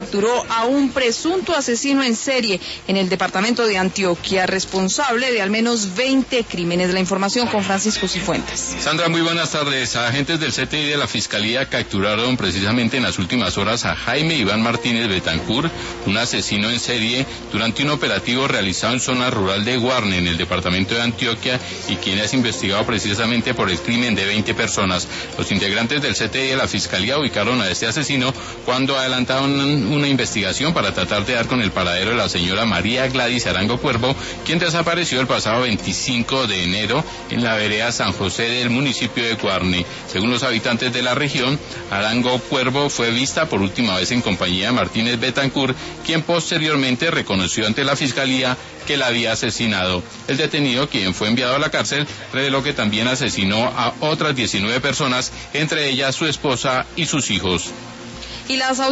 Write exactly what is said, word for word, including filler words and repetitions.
capturó a un presunto asesino en serie en el departamento de Antioquia, responsable de al menos veinte crímenes. La información con Francisco Cifuentes. Sandra, muy buenas tardes. Agentes del C T I de la Fiscalía capturaron precisamente en las últimas horas a Jaime Iván Martínez Betancourt, un asesino en serie, durante un operativo realizado en zona rural de Guarne, en el departamento de Antioquia, y quien es investigado precisamente por el crimen de veinte personas. Los integrantes del C T I de la Fiscalía ubicaron a este asesino cuando adelantaron una investigación para tratar de dar con el paradero de la señora María Gladys Arango Cuervo, quien desapareció el pasado veinticinco de enero en la vereda San José del municipio de Guarne. Según los habitantes de la región, Arango Cuervo fue vista por última vez en compañía de Martínez Betancourt, quien posteriormente reconoció ante la Fiscalía que la había asesinado. El detenido, quien fue enviado a la cárcel, reveló que también asesinó a otras diecinueve personas, entre ellas su esposa y sus hijos. Y las